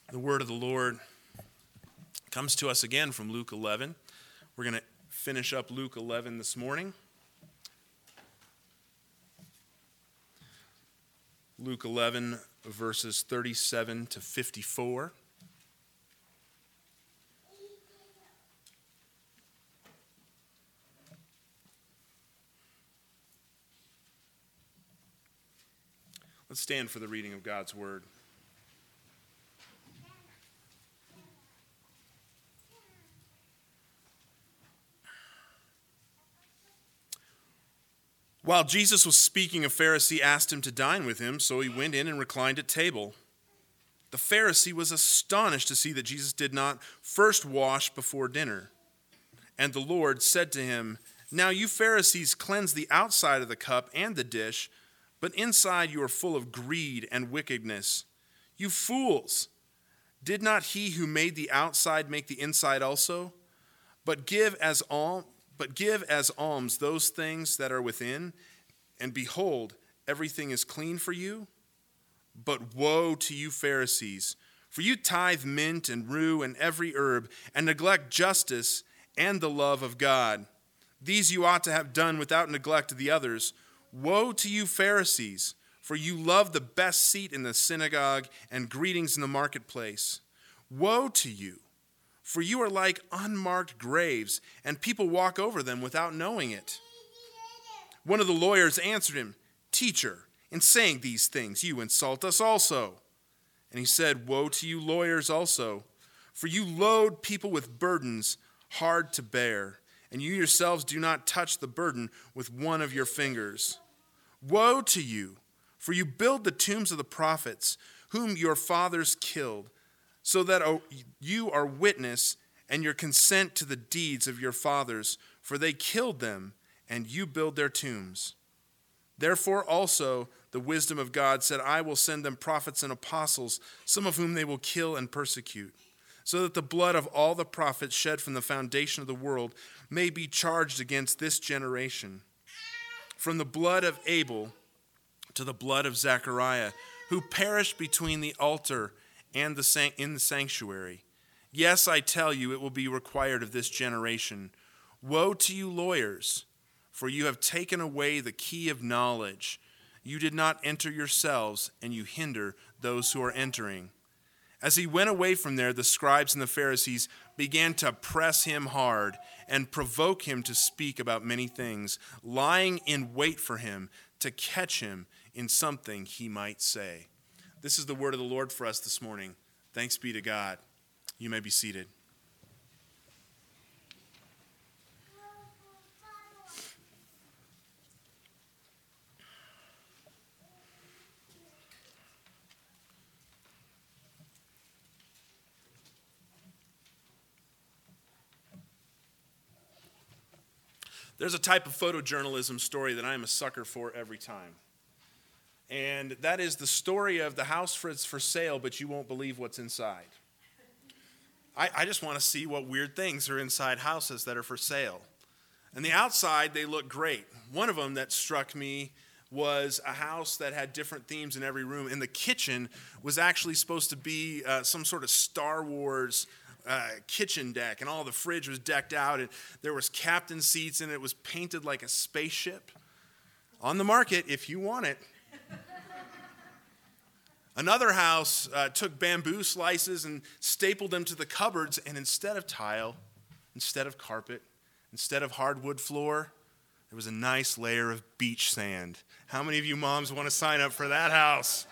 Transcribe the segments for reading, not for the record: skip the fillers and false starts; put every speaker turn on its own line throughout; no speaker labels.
The word of the Lord comes to us again from Luke 11. We're going to finish up Luke 11 this morning. Luke 11, verses 37 to 54. Let's stand for the reading of God's word. While Jesus was speaking, a Pharisee asked him to dine with him, so he went in and reclined at table. The Pharisee was astonished to see that Jesus did not first wash before dinner. And the Lord said to him, "Now you Pharisees cleanse the outside of the cup and the dish, but inside you are full of greed and wickedness. You fools! Did not he who made the outside make the inside also? But give as alms those things that are within, and behold, everything is clean for you. But woe to you Pharisees, for you tithe mint and rue and every herb, and neglect justice and the love of God. These you ought to have done without neglect of the others. Woe to you Pharisees, for you love the best seat in the synagogue and greetings in the marketplace. Woe to you! For you are like unmarked graves, and people walk over them without knowing it." One of the lawyers answered him, "Teacher, in saying these things, you insult us also." And he said, "Woe to you lawyers also, for you load people with burdens hard to bear, and you yourselves do not touch the burden with one of your fingers. Woe to you, for you build the tombs of the prophets, whom your fathers killed, so that you are witness and your consent to the deeds of your fathers, for they killed them, and you build their tombs. Therefore also the wisdom of God said, I will send them prophets and apostles, some of whom they will kill and persecute, so that the blood of all the prophets shed from the foundation of the world may be charged against this generation. From the blood of Abel to the blood of Zechariah, who perished between the altar and in the sanctuary. Yes, I tell you, it will be required of this generation. Woe to you lawyers, for you have taken away the key of knowledge. You did not enter yourselves, and you hinder those who are entering." As he went away from there, the scribes and the Pharisees began to press him hard and provoke him to speak about many things, lying in wait for him to catch him in something he might say. This is the word of the Lord for us this morning. Thanks be to God. You may be seated. There's a type of photojournalism story that I'm a sucker for every time. And that is the story of the house that's for sale, but you won't believe what's inside. I just want to see what weird things are inside houses that are for sale. And the outside, they look great. One of them that struck me was a house that had different themes in every room. And the kitchen was actually supposed to be some sort of Star Wars kitchen deck. And all the fridge was decked out. And there was captain seats, and it was painted like a spaceship. On the market, if you want it. Another house took bamboo slices and stapled them to the cupboards, and instead of tile, instead of carpet, instead of hardwood floor, there was a nice layer of beach sand. How many of you moms want to sign up for that house?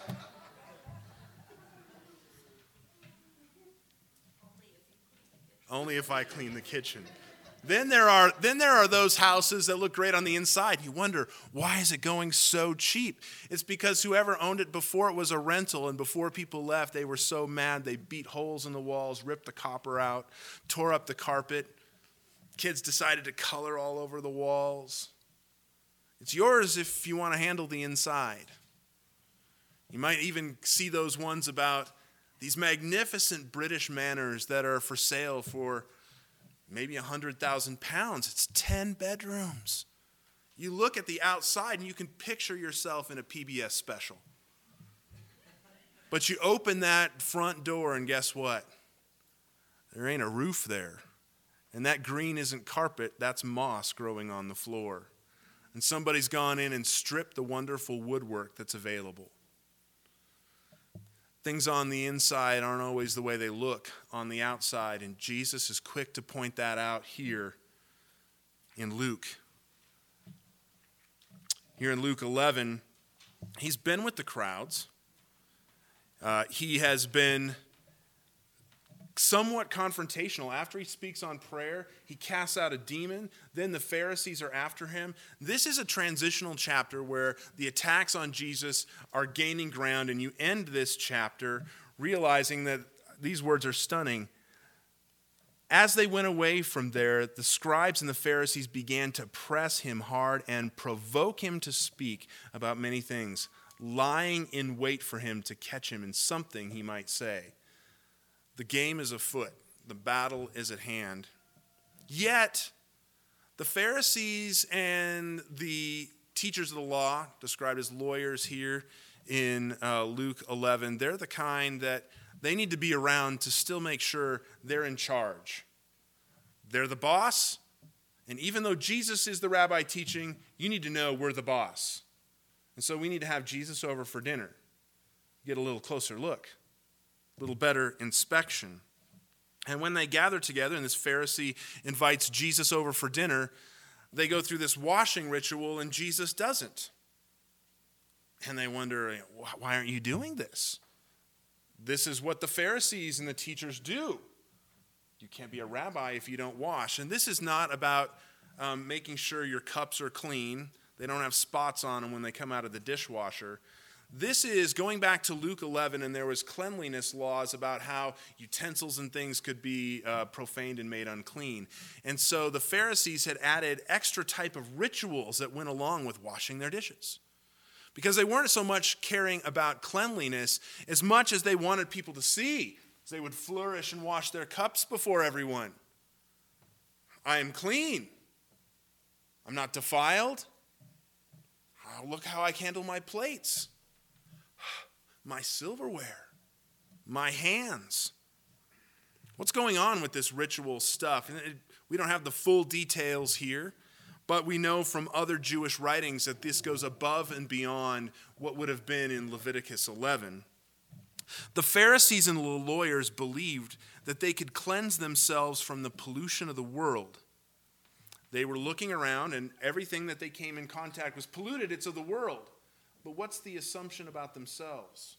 Only if I clean the kitchen. Then there are those houses that look great on the inside. You wonder, why is it going so cheap? It's because whoever owned it before it was a rental, and before people left, they were so mad they beat holes in the walls, ripped the copper out, tore up the carpet. Kids decided to color all over the walls. It's yours if you want to handle the inside. You might even see those ones about these magnificent British manors that are for sale for maybe 100,000 pounds. It's 10 bedrooms. You look at the outside and you can picture yourself in a PBS special. But you open that front door and guess what? There ain't a roof there. And that green isn't carpet, that's moss growing on the floor. And somebody's gone in and stripped the wonderful woodwork that's available. Things on the inside aren't always the way they look on the outside, and Jesus is quick to point that out here in Luke. Here in Luke 11, he's been with the crowds. He has been somewhat confrontational. After he speaks on prayer, he casts out a demon. Then the Pharisees are after him. This is a transitional chapter where the attacks on Jesus are gaining ground, and you end this chapter realizing that these words are stunning. As they went away from there, the scribes and the Pharisees began to press him hard and provoke him to speak about many things, lying in wait for him to catch him in something he might say. The game is afoot. The battle is at hand. Yet, the Pharisees and the teachers of the law, described as lawyers here in Luke 11, they're the kind that they need to be around to still make sure they're in charge. They're the boss, and even though Jesus is the rabbi teaching, you need to know we're the boss. And so we need to have Jesus over for dinner. Get a little closer look. A little better inspection. And when they gather together and this Pharisee invites Jesus over for dinner, they go through this washing ritual and Jesus doesn't. And they wonder, why aren't you doing this? This is what the Pharisees and the teachers do. You can't be a rabbi if you don't wash. And this is not about making sure your cups are clean. They don't have spots on them when they come out of the dishwasher. This is going back to Luke 11, and there was cleanliness laws about how utensils and things could be profaned and made unclean. And so the Pharisees had added extra type of rituals that went along with washing their dishes. Because they weren't so much caring about cleanliness as much as they wanted people to see. They would flourish and wash their cups before everyone. I am clean. I'm not defiled. Oh, look how I handle my plates. My silverware, my hands. What's going on with this ritual stuff? We don't have the full details here, but we know from other Jewish writings that this goes above and beyond what would have been in Leviticus 11. The Pharisees and the lawyers believed that they could cleanse themselves from the pollution of the world. They were looking around, and everything that they came in contact was polluted. It's of the world. But what's the assumption about themselves?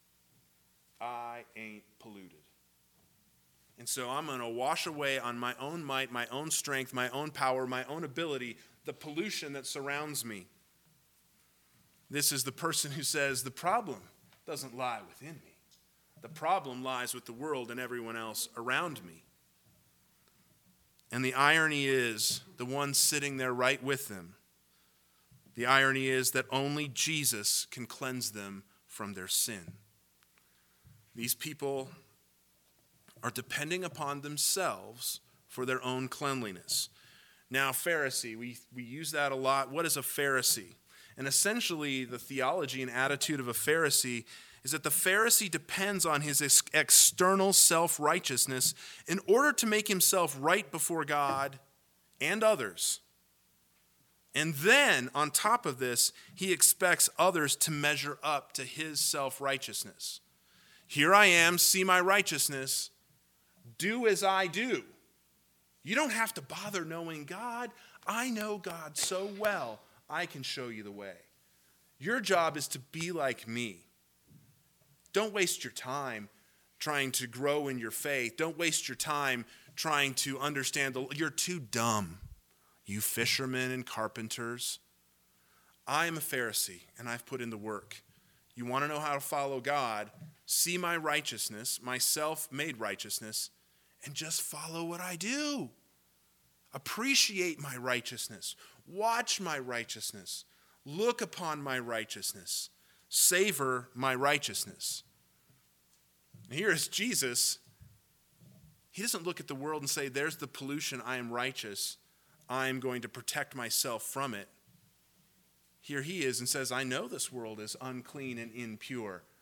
I ain't polluted. And so I'm going to wash away on my own might, my own strength, my own power, my own ability, the pollution that surrounds me. This is the person who says the problem doesn't lie within me. The problem lies with the world and everyone else around me. And the irony is, the one sitting there right with them, the irony is that only Jesus can cleanse them from their sin. These people are depending upon themselves for their own cleanliness. Now, Pharisee, we use that a lot. What is a Pharisee? And essentially, the theology and attitude of a Pharisee is that the Pharisee depends on his external self-righteousness in order to make himself right before God and others. And then, on top of this, he expects others to measure up to his self-righteousness. Here I am, see my righteousness, do as I do. You don't have to bother knowing God. I know God so well, I can show you the way. Your job is to be like me. Don't waste your time trying to grow in your faith. Don't waste your time trying to understand. You're too dumb. You fishermen and carpenters. I am a Pharisee, and I've put in the work. You want to know how to follow God? See my righteousness, my self-made righteousness, and just follow what I do. Appreciate my righteousness. Watch my righteousness. Look upon my righteousness. Savor my righteousness. And here is Jesus. He doesn't look at the world and say, there's the pollution, I am righteous. I'm going to protect myself from it. Here he is and says, I know this world is unclean and impure.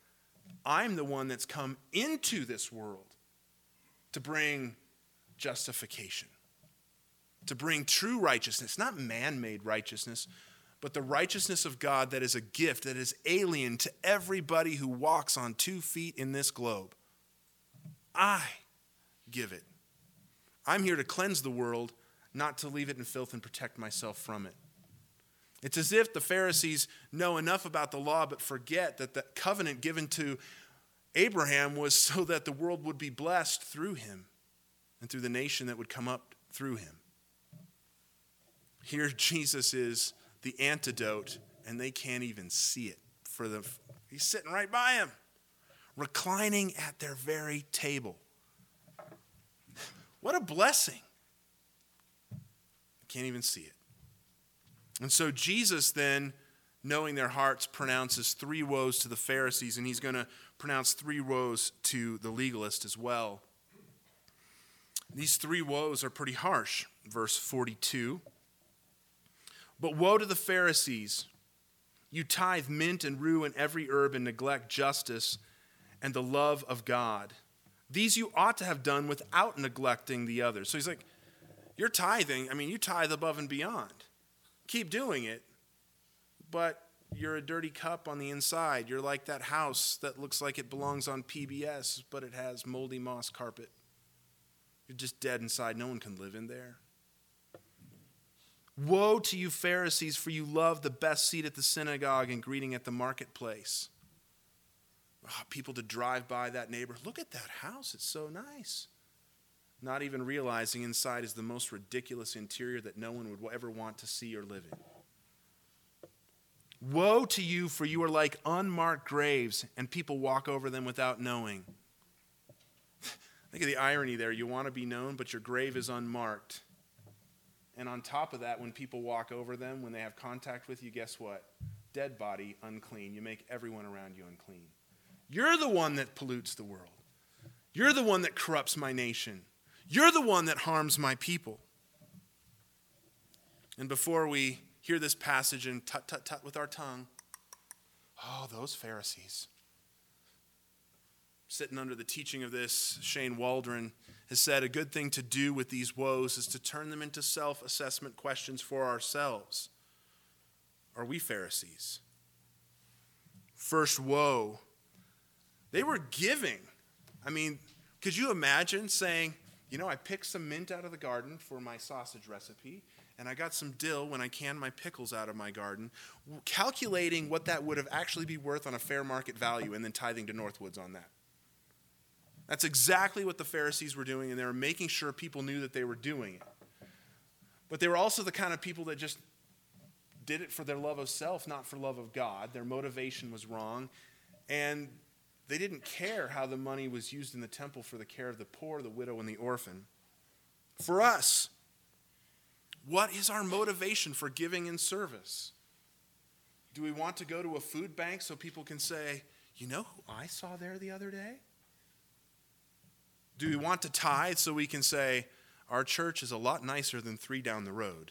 I'm the one that's come into this world to bring justification, to bring true righteousness, not man-made righteousness, but the righteousness of God that is a gift, that is alien to everybody who walks on 2 feet in this globe. I give it. I'm here to cleanse the world, not to leave it in filth and protect myself from it. It's as if the Pharisees know enough about the law but forget that the covenant given to Abraham was so that the world would be blessed through him and through the nation that would come up through him. Here Jesus is the antidote, and they can't even see it. He's sitting right by him, reclining at their very table. What a blessing. Can't even see it. And so Jesus then, knowing their hearts, pronounces 3 woes to the Pharisees, and he's going to pronounce 3 woes to the legalist as well. These 3 woes are pretty harsh. Verse 42. But woe to the Pharisees! You tithe mint and rue and every herb and neglect justice and the love of God. These you ought to have done without neglecting the others. So he's like, you're tithing. You tithe above and beyond. Keep doing it, but you're a dirty cup on the inside. You're like that house that looks like it belongs on PBS, but it has moldy moss carpet. You're just dead inside. No one can live in there. Woe to you, Pharisees, for you love the best seat at the synagogue and greeting at the marketplace. People to drive by that neighbor. Look at that house. It's so nice. Not even realizing inside is the most ridiculous interior that no one would ever want to see or live in. Woe to you, for you are like unmarked graves, and people walk over them without knowing. Think of the irony there. You want to be known, but your grave is unmarked. And on top of that, when people walk over them, when they have contact with you, guess what? Dead body, unclean. You make everyone around you unclean. You're the one that pollutes the world. You're the one that corrupts my nation. You're the one that harms my people. And before we hear this passage and tut with our tongue, oh, those Pharisees. Sitting under the teaching of this, Shane Waldron has said a good thing to do with these woes is to turn them into self-assessment questions for ourselves. Are we Pharisees? First woe. They were giving. Could you imagine saying, I picked some mint out of the garden for my sausage recipe, and I got some dill when I canned my pickles out of my garden, calculating what that would have actually be worth on a fair market value and then tithing to Northwoods on that. That's exactly what the Pharisees were doing, and they were making sure people knew that they were doing it. But they were also the kind of people that just did it for their love of self, not for love of God. Their motivation was wrong, and they didn't care how the money was used in the temple for the care of the poor, the widow, and the orphan. For us, what is our motivation for giving in service? Do we want to go to a food bank so people can say, you know who I saw there the other day? Do we want to tithe so we can say, our church is a lot nicer than 3 down the road?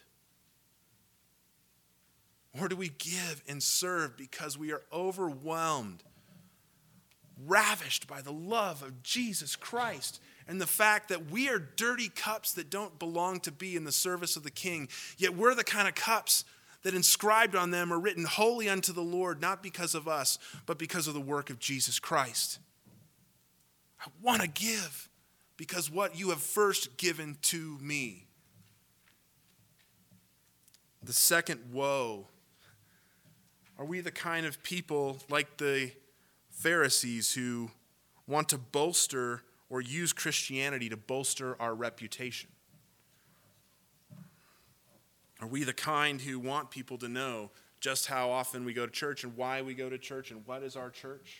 Or do we give and serve because we are overwhelmed, ravished by the love of Jesus Christ and the fact that we are dirty cups that don't belong to be in the service of the King, yet we're the kind of cups that inscribed on them are written holy unto the Lord, not because of us, but because of the work of Jesus Christ. I want to give because what you have first given to me. The second woe. Are we the kind of people like the Pharisees who want to bolster or use Christianity to bolster our reputation? Are we the kind who want people to know just how often we go to church and why we go to church and what is our church?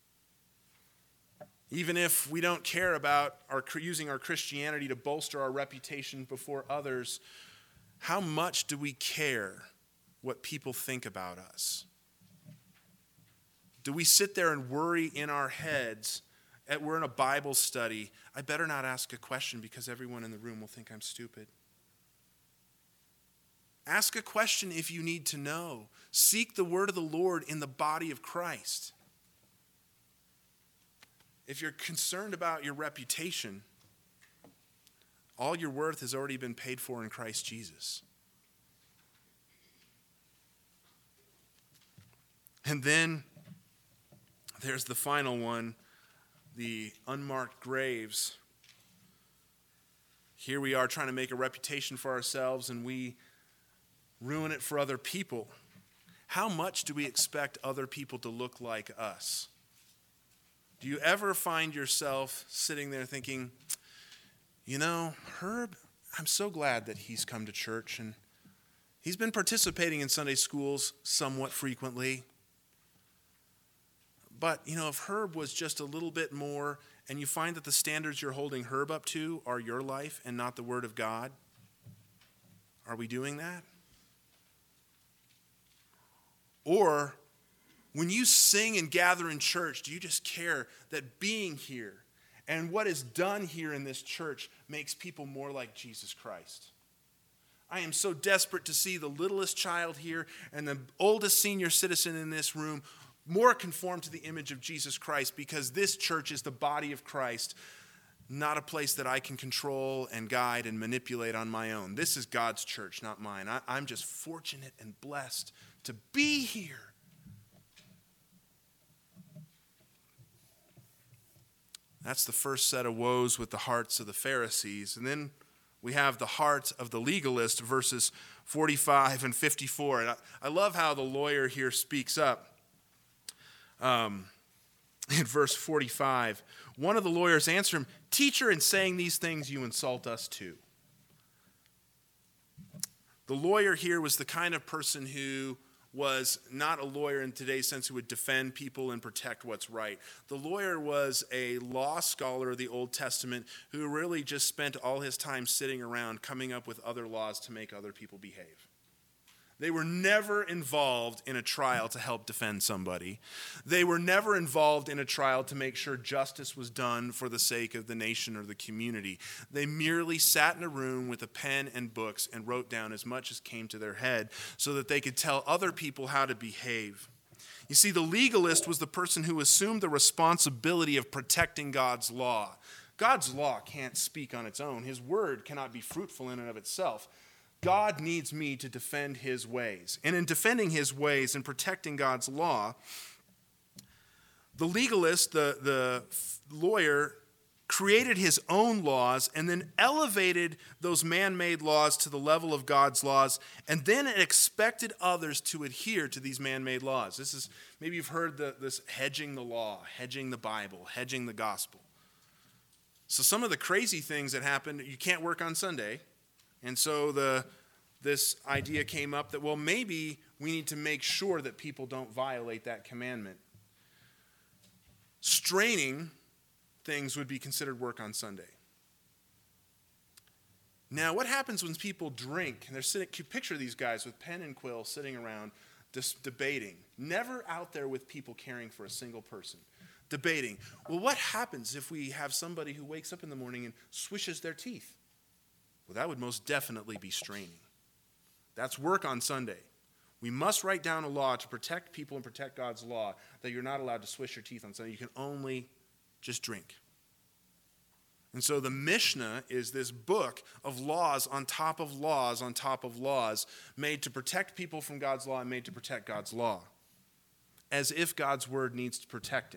Even if we don't care about using our Christianity to bolster our reputation before others, how much do we care what people think about us? Do we sit there and worry in our heads, we're in a Bible study, I better not ask a question because everyone in the room will think I'm stupid? Ask a question if you need to know. Seek the word of the Lord in the body of Christ. if you're concerned about your reputation, all your worth has already been paid for in Christ Jesus. And then there's the final one, the unmarked graves. Here we are trying to make a reputation for ourselves, and we ruin it for other people. How much do we expect other people to look like us? Do you ever find yourself sitting there thinking, Herb, I'm so glad that he's come to church, and he's been participating in Sunday schools somewhat frequently. But, if Herb was just a little bit more, and you find that the standards you're holding Herb up to are your life and not the Word of God, are we doing that? Or, when you sing and gather in church, do you just care that being here and what is done here in this church makes people more like Jesus Christ? I am so desperate to see the littlest child here and the oldest senior citizen in this room more conformed to the image of Jesus Christ, because this church is the body of Christ, not a place that I can control and guide and manipulate on my own. This is God's church, not mine. I'm just fortunate and blessed to be here. That's the first set of woes with the hearts of the Pharisees. And then we have the heart of the legalist, verses 45 and 54. And I love how the lawyer here speaks up. In verse 45, one of the lawyers answered him, "Teacher, in saying these things, you insult us too." The lawyer here was the kind of person who was not a lawyer in today's sense who would defend people and protect what's right. The lawyer was a law scholar of the Old Testament who really just spent all his time sitting around coming up with other laws to make other people behave. They were never involved in a trial to help defend somebody. They were never involved in a trial to make sure justice was done for the sake of the nation or the community. They merely sat in a room with a pen and books and wrote down as much as came to their head so that they could tell other people how to behave. You see, the legalist was the person who assumed the responsibility of protecting God's law. God's law can't speak on its own. His word cannot be fruitful in and of itself. God needs me to defend his ways. And in defending his ways and protecting God's law, the legalist, the lawyer, created his own laws and then elevated those man-made laws to the level of God's laws, and then expected others to adhere to these man-made laws. This is, maybe you've heard this hedging the law, hedging the Bible, hedging the gospel. So some of the crazy things that happened, you can't work on Sunday. And so this idea came up that, well, maybe we need to make sure that people don't violate that commandment. Straining things would be considered work on Sunday. Now, what happens when people drink and they're sitting? Picture these guys with pen and quill sitting around just debating, never out there with people caring for a single person, debating. Well, what happens if we have somebody who wakes up in the morning and swishes their teeth? Well, that would most definitely be straining. That's work on Sunday. We must write down a law to protect people and protect God's law that you're not allowed to swish your teeth on Sunday. You can only just drink. And so the Mishnah is this book of laws on top of laws on top of laws made to protect people from God's law and made to protect God's law, as if God's word needs protecting.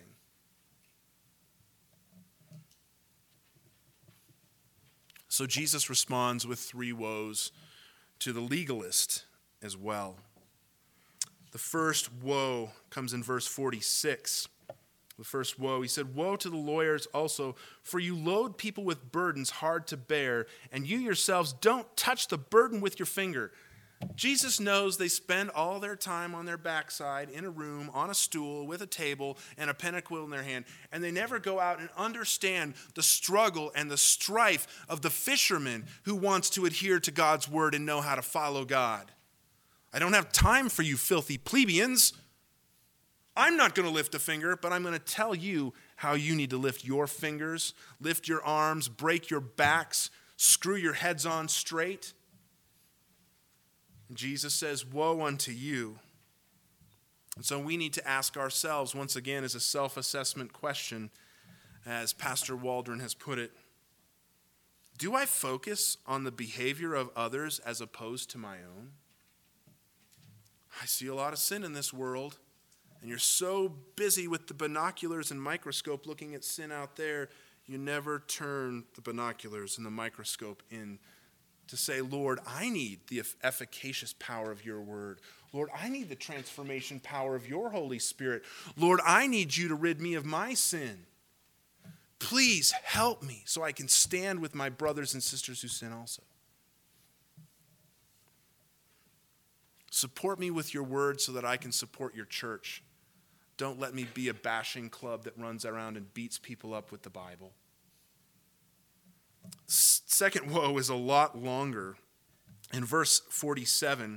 So Jesus responds with 3 woes to the legalist as well. The first woe comes in verse 46. The first woe, he said, "Woe to the lawyers also, for you load people with burdens hard to bear, and you yourselves don't touch the burden with your finger." Jesus knows they spend all their time on their backside in a room, on a stool, with a table, and a pen and quill in their hand, and they never go out and understand the struggle and the strife of the fisherman who wants to adhere to God's word and know how to follow God. I don't have time for you filthy plebeians. I'm not going to lift a finger, but I'm going to tell you how you need to lift your fingers, lift your arms, break your backs, screw your heads on straight. And Jesus says, "Woe unto you." And so we need to ask ourselves, once again, as a self-assessment question, as Pastor Waldron has put it, do I focus on the behavior of others as opposed to my own? I see a lot of sin in this world, and you're so busy with the binoculars and microscope looking at sin out there, you never turn the binoculars and the microscope in to say, Lord, I need the efficacious power of your word. Lord, I need the transformation power of your Holy Spirit. Lord, I need you to rid me of my sin. Please help me so I can stand with my brothers and sisters who sin also. Support me with your word so that I can support your church. Don't let me be a bashing club that runs around and beats people up with the Bible. Second woe is a lot longer. In verse 47,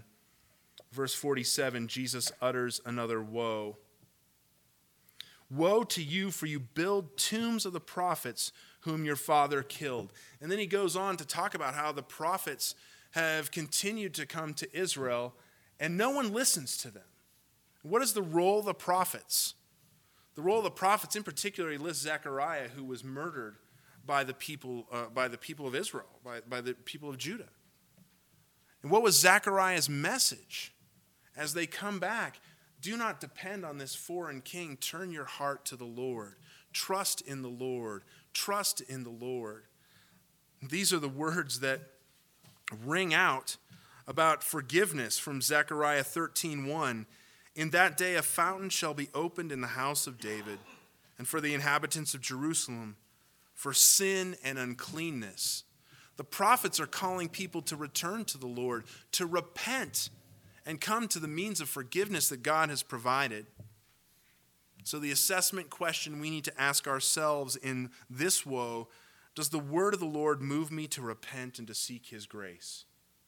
Jesus utters another woe. Woe to you, for you build tombs of the prophets whom your father killed. And then he goes on to talk about how the prophets have continued to come to Israel, and no one listens to them. What is the role of the prophets? The role of the prophets, in particular, he lists Zechariah, who was murdered by the people of Israel, by the people of Judah. And what was Zechariah's message as they come back? Do not depend on this foreign king. Turn your heart to the Lord. Trust in the Lord. Trust in the Lord. These are the words that ring out about forgiveness from Zechariah 13:1. In that day a fountain shall be opened in the house of David, and for the inhabitants of Jerusalem, for sin and uncleanness. The prophets are calling people to return to the Lord, to repent, and come to the means of forgiveness that God has provided. So the assessment question we need to ask ourselves in this woe, does the word of the Lord move me to repent and to seek his grace?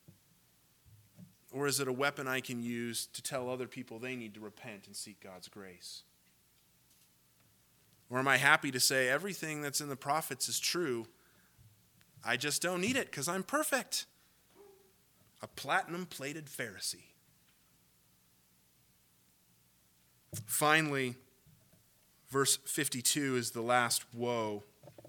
Or is it a weapon I can use to tell other people they need to repent and seek God's grace? Or am I happy to say everything that's in the prophets is true, I just don't need it because I'm perfect? A platinum-plated Pharisee. Finally, verse 52 is the last woe.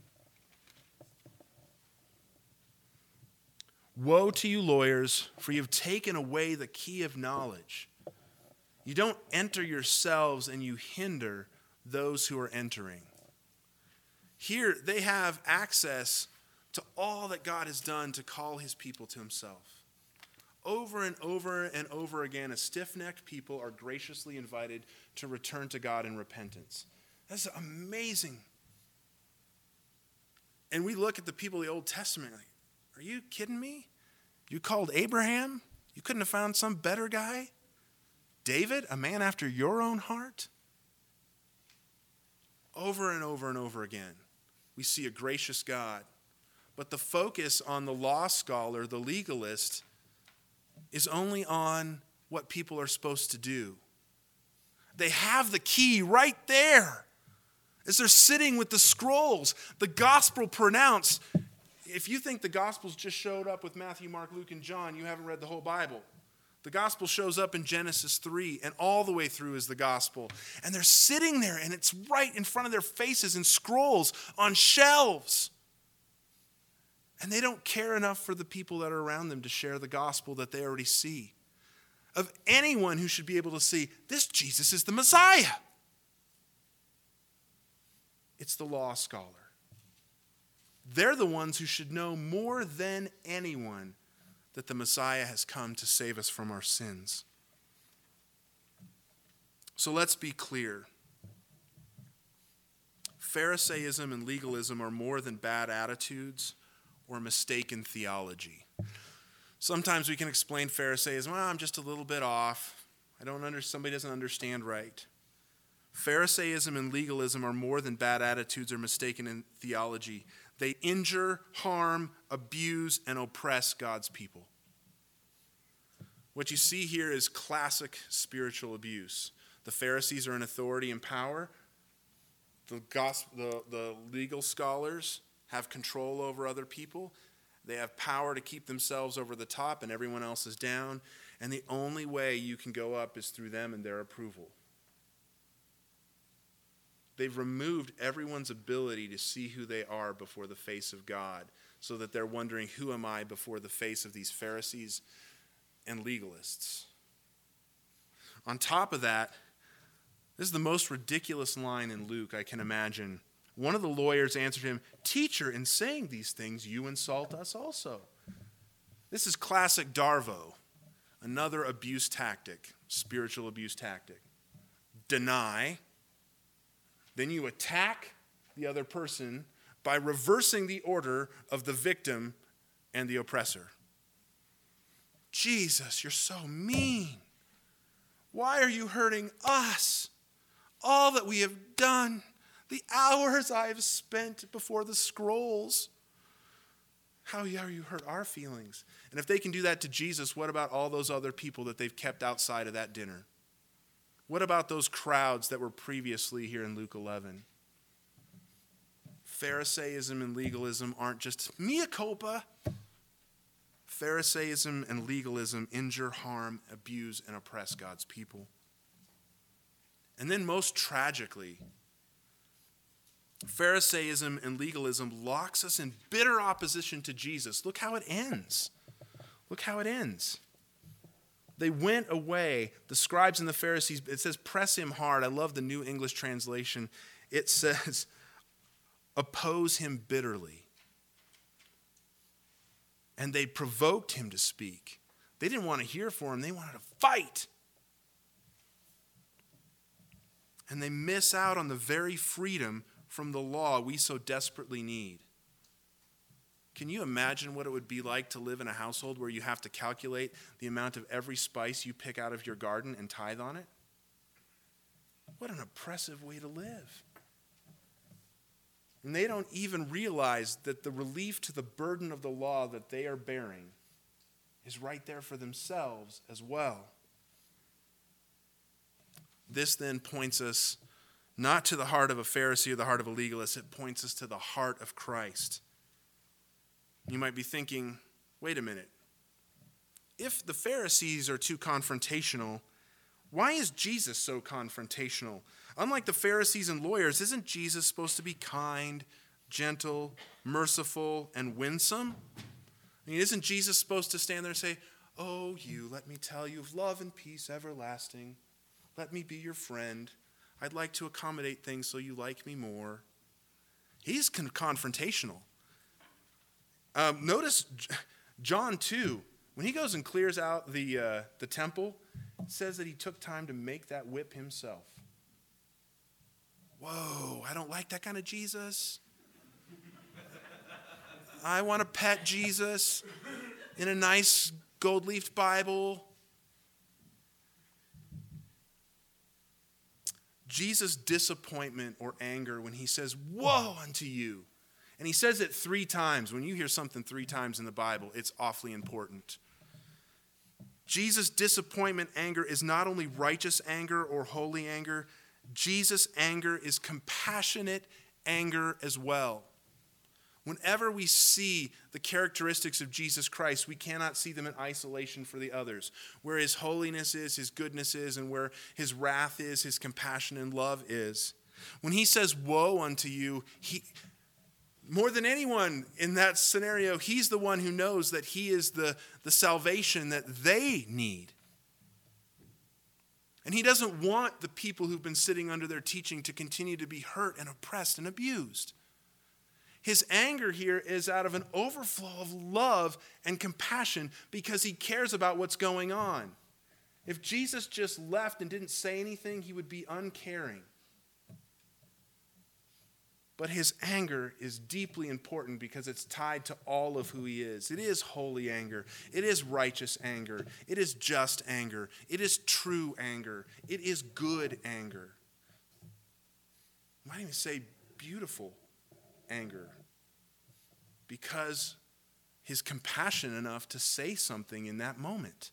Woe to you, lawyers, for you have taken away the key of knowledge. You don't enter yourselves, and you hinder those who are entering. Here, they have access to all that God has done to call his people to himself. Over and over and over again, a stiff-necked people are graciously invited to return to God in repentance. That's amazing. And we look at the people of the Old Testament like, are you kidding me? You called Abraham? You couldn't have found some better guy? David, a man after your own heart? Over and over and over again, we see a gracious God. But the focus on the law scholar, the legalist, is only on what people are supposed to do. They have the key right there. As they're sitting with the scrolls, the gospel pronounced. If you think the Gospels just showed up with Matthew, Mark, Luke, and John, you haven't read the whole Bible. The gospel shows up in Genesis 3, and all the way through is the gospel. And they're sitting there, and it's right in front of their faces in scrolls on shelves. And they don't care enough for the people that are around them to share the gospel that they already see. Of anyone who should be able to see, this Jesus is the Messiah. It's the law scholar. They're the ones who should know more than anyone that the Messiah has come to save us from our sins. So let's be clear. Pharisaism and legalism are more than bad attitudes or mistaken theology. Sometimes we can explain Pharisaism, well, I'm just a little bit off. Somebody doesn't understand right. Pharisaism and legalism are more than bad attitudes or mistaken in theology. They injure, harm, abuse, and oppress God's people. What you see here is classic spiritual abuse. The Pharisees are in authority and power. The legal scholars have control over other people. They have power to keep themselves over the top and everyone else is down. And the only way you can go up is through them and their approval. they've removed everyone's ability to see who they are before the face of God, so that they're wondering, who am I before the face of these Pharisees and legalists? On top of that, this is the most ridiculous line in Luke I can imagine. One of the lawyers answered him, "Teacher, in saying these things, you insult us also." This is classic Darvo, another abuse tactic, spiritual abuse tactic. Deny, then you attack the other person by reversing the order of the victim and the oppressor. Jesus, you're so mean. Why are you hurting us? All that we have done, the hours I have spent before the scrolls. How dare you hurt our feelings? And if they can do that to Jesus, what about all those other people that they've kept outside of that dinner? What about those crowds that were previously here in Luke 11? Pharisaism and legalism aren't just mea culpa. Pharisaism and legalism injure, harm, abuse, and oppress God's people. And then most tragically, Pharisaism and legalism locks us in bitter opposition to Jesus. Look how it ends. Look how it ends. They went away, the scribes and the Pharisees. It says, press him hard. I love the New English translation. It says, oppose him bitterly. And they provoked him to speak. They didn't want to hear for him. They wanted to fight. And they miss out on the very freedom from the law we so desperately need. Can you imagine what it would be like to live in a household where you have to calculate the amount of every spice you pick out of your garden and tithe on it? What an oppressive way to live. And they don't even realize that the relief to the burden of the law that they are bearing is right there for themselves as well. This then points us not to the heart of a Pharisee or the heart of a legalist. It points us to the heart of Christ. You might be thinking, wait a minute. If the Pharisees are too confrontational, why is Jesus so confrontational? Unlike the Pharisees and lawyers, isn't Jesus supposed to be kind, gentle, merciful, and winsome? I mean, isn't Jesus supposed to stand there and say, "Oh, you, let me tell you of love and peace everlasting. Let me be your friend. I'd like to accommodate things so you like me more." He's confrontational. Notice John 2, when he goes and clears out the temple, it says that he took time to make that whip himself. Whoa, I don't like that kind of Jesus. I want to pet Jesus in a nice gold-leafed Bible. Jesus' disappointment or anger when he says, "Woe unto you." And he says it 3 times. When you hear something 3 times in the Bible, it's awfully important. Jesus' disappointment anger is not only righteous anger or holy anger. Jesus' anger is compassionate anger as well. Whenever we see the characteristics of Jesus Christ, we cannot see them in isolation for the others. Where his holiness is, his goodness is, and where his wrath is, his compassion and love is. When he says, "Woe unto you," more than anyone in that scenario, he's the one who knows that he is the salvation that they need. And he doesn't want the people who've been sitting under their teaching to continue to be hurt and oppressed and abused. His anger here is out of an overflow of love and compassion because he cares about what's going on. If Jesus just left and didn't say anything, he would be uncaring. But his anger is deeply important because it's tied to all of who he is. It is holy anger. It is righteous anger. It is just anger. It is true anger. It is good anger. You might even say beautiful anger. Because he's compassionate enough to say something in that moment.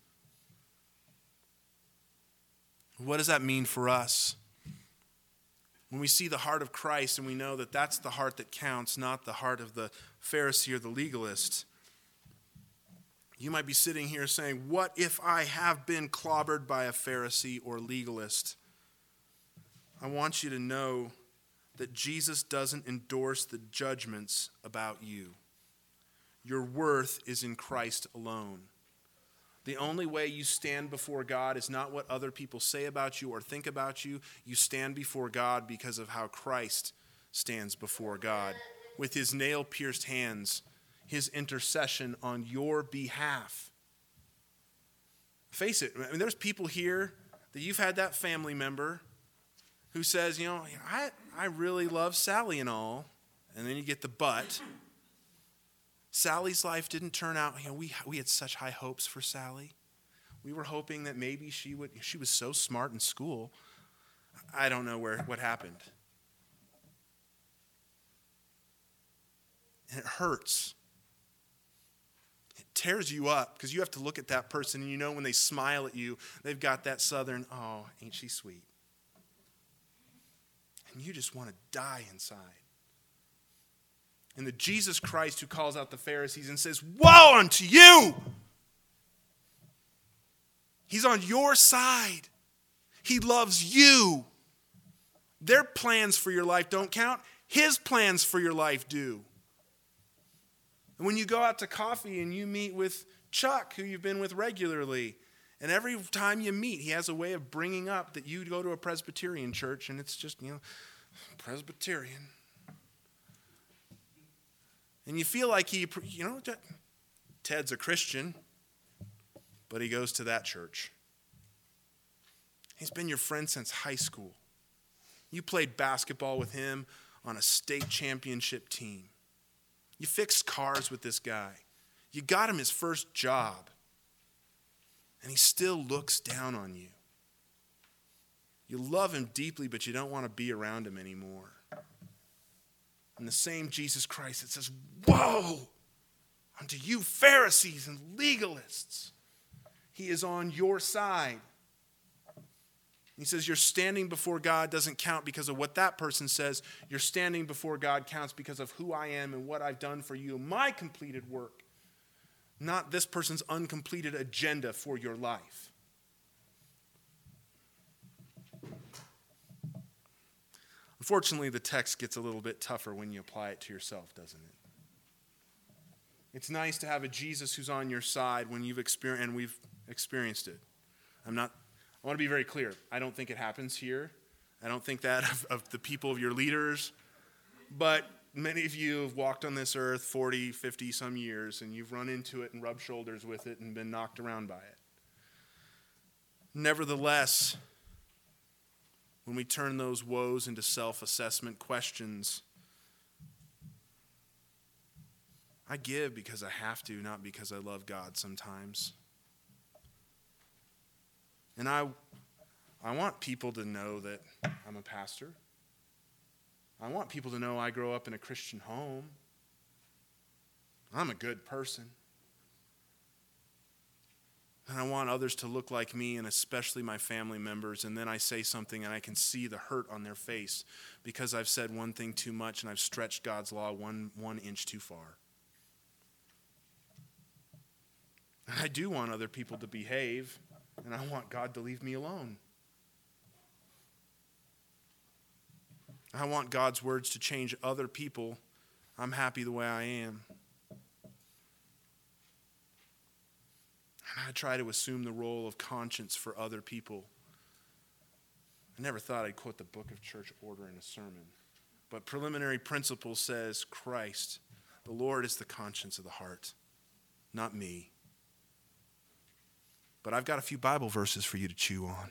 What does that mean for us? When we see the heart of Christ and we know that that's the heart that counts, not the heart of the Pharisee or the legalist, you might be sitting here saying, what if I have been clobbered by a Pharisee or legalist? I want you to know that Jesus doesn't endorse the judgments about you. Your worth is in Christ alone. The only way you stand before God is not what other people say about you or think about you. You stand before God because of how Christ stands before God, with his nail-pierced hands, his intercession on your behalf. Face it, I mean, there's people here that you've had that family member who says, I really love Sally and all, and then you get the but. Sally's life didn't turn out, we had such high hopes for Sally. We were hoping that maybe she was so smart in school. I don't know what happened. And it hurts. It tears you up because you have to look at that person and when they smile at you, they've got that southern, oh, ain't she sweet? And you just want to die inside. And the Jesus Christ who calls out the Pharisees and says, woe unto you! He's on your side. He loves you. Their plans for your life don't count. His plans for your life do. And when you go out to coffee and you meet with Chuck, who you've been with regularly, and every time you meet, he has a way of bringing up that you go to a Presbyterian church, and it's just, Presbyterian. And you feel like Ted's a Christian, but he goes to that church. He's been your friend since high school. You played basketball with him on a state championship team. You fixed cars with this guy. You got him his first job. And he still looks down on you. You love him deeply, but you don't want to be around him anymore. And the same Jesus Christ that says, woe unto you Pharisees and legalists. He is on your side. He says your standing before God doesn't count because of what that person says. Your standing before God counts because of who I am and what I've done for you, my completed work, not this person's uncompleted agenda for your life. Unfortunately, the text gets a little bit tougher when you apply it to yourself, doesn't it? It's nice to have a Jesus who's on your side when you've experienced, and we've experienced it. I want to be very clear. I don't think it happens here. I don't think that of the people of your leaders. But many of you have walked on this earth 40, 50 some years, and you've run into it and rubbed shoulders with it and been knocked around by it. Nevertheless, when we turn those woes into self-assessment questions, I give because I have to, not because I love God sometimes. And I want people to know that I'm a pastor. I want people to know I grow up in a Christian home. I'm a good person. And I want others to look like me, and especially my family members, and then I say something and I can see the hurt on their face because I've said one thing too much and I've stretched God's law one inch too far. And I do want other people to behave, and I want God to leave me alone. I want God's words to change other people. I'm happy the way I am. And I try to assume the role of conscience for other people. I never thought I'd quote the book of church order in a sermon. But preliminary principle says Christ, the Lord, is the conscience of the heart, not me. But I've got a few Bible verses for you to chew on.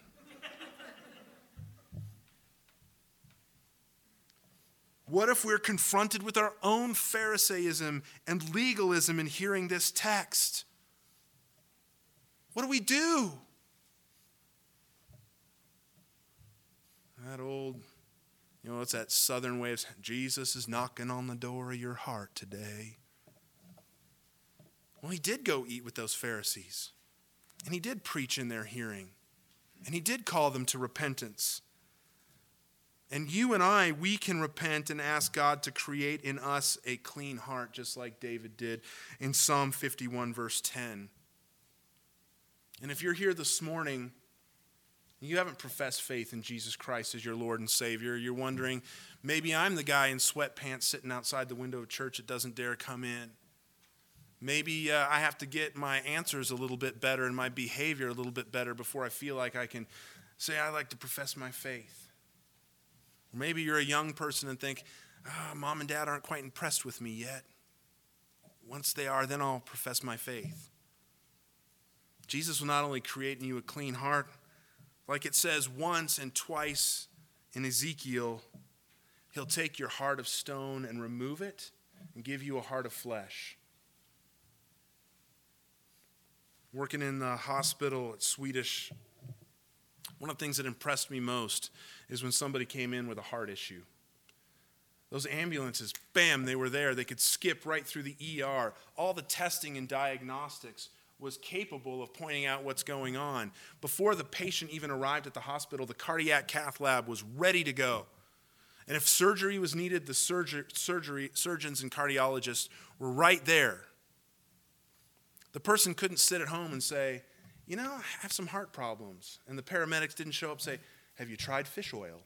What if we're confronted with our own Pharisaism and legalism in hearing this text? What do we do? That old, it's that southern way of saying, Jesus is knocking on the door of your heart today. Well, he did go eat with those Pharisees. And he did preach in their hearing. And he did call them to repentance. And you and I, we can repent and ask God to create in us a clean heart, just like David did in Psalm 51, verse 10. And if you're here this morning, you haven't professed faith in Jesus Christ as your Lord and Savior, you're wondering, Maybe I'm the guy in sweatpants sitting outside the window of church that doesn't dare come in. Maybe I have to get my answers a little bit better and my behavior a little bit better before I feel like I can say I like to profess my faith. Or maybe you're a young person and think, Mom and Dad aren't quite impressed with me yet. Once they are, then I'll profess my faith. Jesus will not only create in you a clean heart, like it says once and twice in Ezekiel, he'll take your heart of stone and remove it and give you a heart of flesh. Working in the hospital at Swedish, one of the things that impressed me most is when somebody came in with a heart issue. Those ambulances, bam, they were there. They could skip right through the ER. All the testing and diagnostics was capable of pointing out what's going on. Before the patient even arrived at the hospital, the cardiac cath lab was ready to go. And if surgery was needed, the surgeons and cardiologists were right there. The person couldn't sit at home and say, I have some heart problems. And the paramedics didn't show up and say, have you tried fish oil?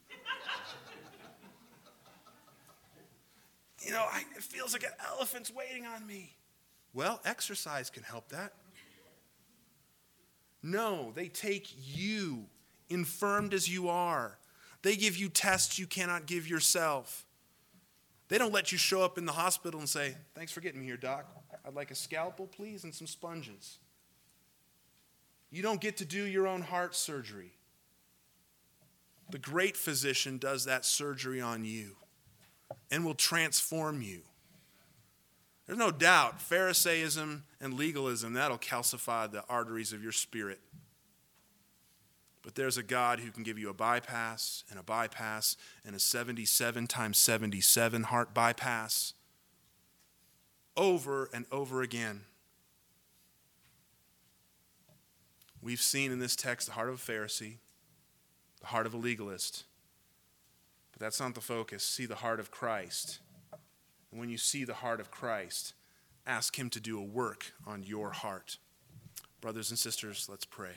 It feels like an elephant's waiting on me. Well, exercise can help that. No, they take you, infirmed as you are. They give you tests you cannot give yourself. They don't let you show up in the hospital and say, thanks for getting me here, doc. I'd like a scalpel, please, and some sponges. You don't get to do your own heart surgery. The great physician does that surgery on you and will transform you. There's no doubt, Pharisaism and legalism, that'll calcify the arteries of your spirit. But there's a God who can give you a bypass and a 77 times 77 heart bypass over and over again. We've seen in this text the heart of a Pharisee, the heart of a legalist. But that's not the focus. See the heart of Christ. And when you see the heart of Christ, ask him to do a work on your heart. Brothers and sisters, let's pray.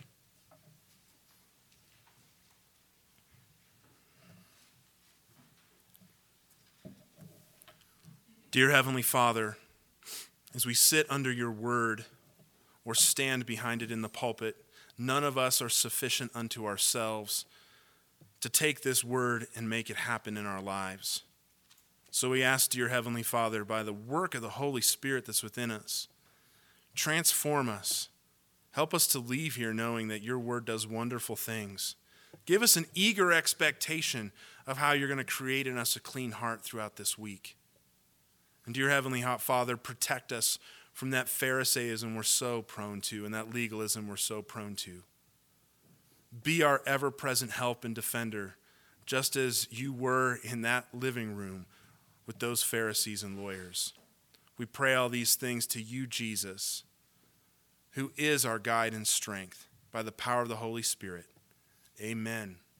Dear Heavenly Father, as we sit under your word or stand behind it in the pulpit, none of us are sufficient unto ourselves to take this word and make it happen in our lives. So we ask, dear Heavenly Father, by the work of the Holy Spirit that's within us, transform us. Help us to leave here knowing that your word does wonderful things. Give us an eager expectation of how you're going to create in us a clean heart throughout this week. And dear Heavenly Father, protect us from that Pharisaism we're so prone to and that legalism we're so prone to. Be our ever-present help and defender, just as you were in that living room with those Pharisees and lawyers. We pray all these things to you, Jesus, who is our guide and strength, by the power of the Holy Spirit. Amen.